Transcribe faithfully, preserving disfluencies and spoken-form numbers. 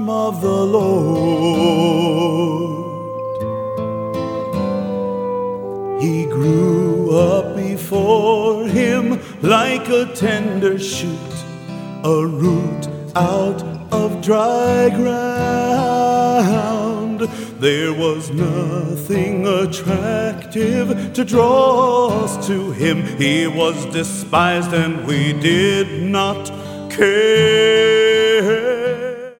arm of the Lord. He grew up before him like a tender shoot, a root out of dry ground. There was nothing attractive to draw us to him. He was despised and we did not care.